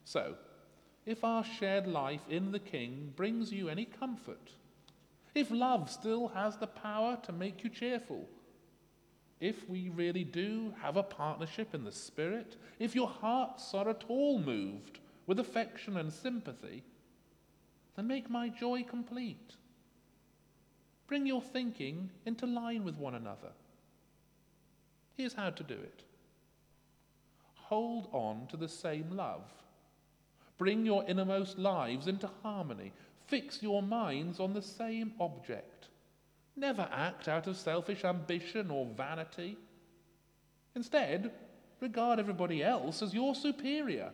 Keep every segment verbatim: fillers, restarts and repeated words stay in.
So, if our shared life in the King brings you any comfort, if love still has the power to make you cheerful, if we really do have a partnership in the Spirit, if your hearts are at all moved with affection and sympathy, then make my joy complete. Bring your thinking into line with one another. Here's how to do it. Hold on to the same love. Bring your innermost lives into harmony. Fix your minds on the same object. Never act out of selfish ambition or vanity. Instead, regard everybody else as your superior.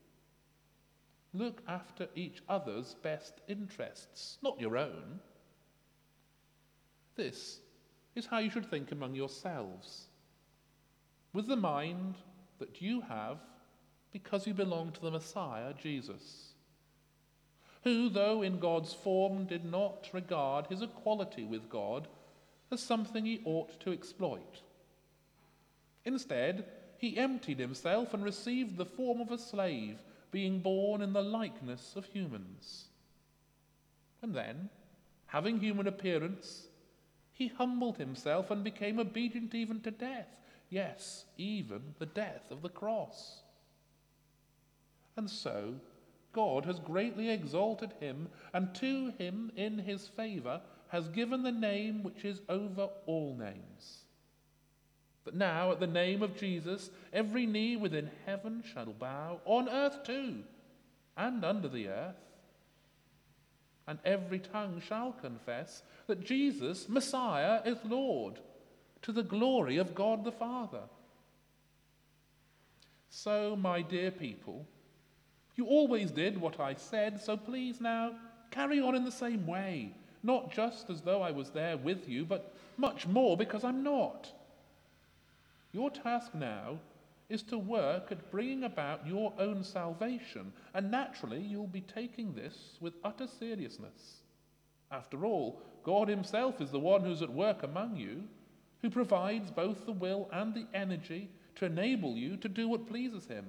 Look after each other's best interests, not your own. This is how you should think among yourselves, with the mind that you have because you belong to the Messiah, Jesus, who, though in God's form, did not regard his equality with God as something he ought to exploit. Instead, he emptied himself and received the form of a slave, being born in the likeness of humans. And then, having human appearance, he humbled himself and became obedient even to death, yes, even the death of the cross. And so, God has greatly exalted him, and to him in his favour has given the name which is over all names. That now at the name of Jesus every knee within heaven shall bow, on earth too, and under the earth, and every tongue shall confess that Jesus, Messiah, is Lord, to the glory of God the Father. So, my dear people, you always did what I said, so please now carry on in the same way, not just as though I was there with you, but much more because I'm not. Your task now is to work at bringing about your own salvation, and naturally you'll be taking this with utter seriousness. After all, God himself is the one who's at work among you, who provides both the will and the energy to enable you to do what pleases him.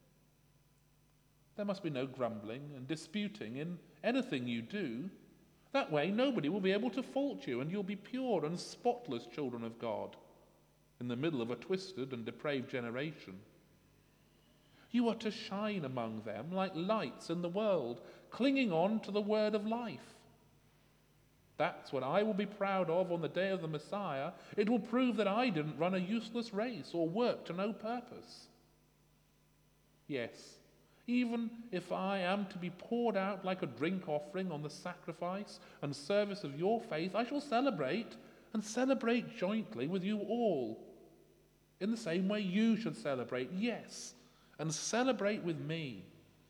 There must be no grumbling and disputing in anything you do. That way nobody will be able to fault you, and you'll be pure and spotless children of God in the middle of a twisted and depraved generation. You are to shine among them like lights in the world, clinging on to the word of life. That's what I will be proud of on the day of the Messiah. It will prove that I didn't run a useless race or work to no purpose. Yes, even if I am to be poured out like a drink offering on the sacrifice and service of your faith, I shall celebrate and celebrate jointly with you all, in the same way you should celebrate, yes, and celebrate with me.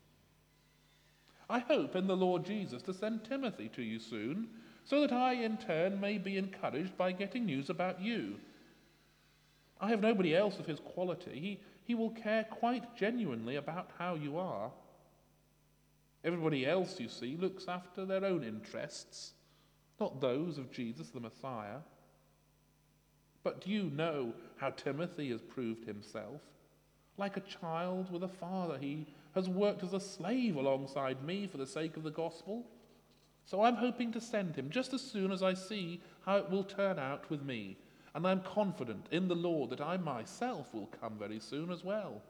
I hope in the Lord Jesus to send Timothy to you soon, so that I in turn may be encouraged by getting news about you. I have nobody else of his quality. He, he will care quite genuinely about how you are. Everybody else, you see, looks after their own interests, not those of Jesus the Messiah. But do you know how Timothy has proved himself? Like a child with a father, he has worked as a slave alongside me for the sake of the gospel. So I'm hoping to send him just as soon as I see how it will turn out with me. And I'm confident in the Lord that I myself will come very soon as well.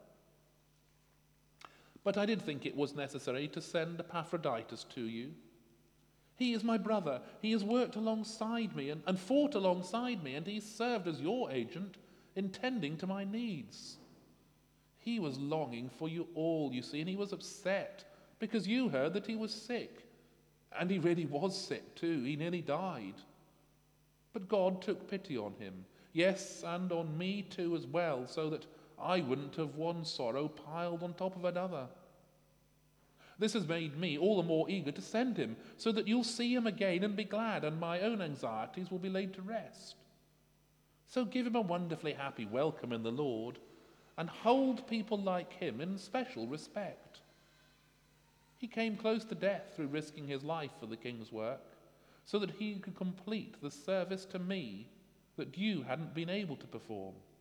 But I did think it was necessary to send Epaphroditus to you. He is my brother. He has worked alongside me and, and fought alongside me, and he's served as your agent in tending to my needs. He was longing for you all, you see, and he was upset because you heard that he was sick. And he really was sick too. He nearly died. But God took pity on him. Yes, and on me too as well, so that I wouldn't have one sorrow piled on top of another. This has made me all the more eager to send him, so that you'll see him again and be glad, and my own anxieties will be laid to rest. So give him a wonderfully happy welcome in the Lord, and hold people like him in special respect. He came close to death through risking his life for the king's work, so that he could complete the service to me that you hadn't been able to perform.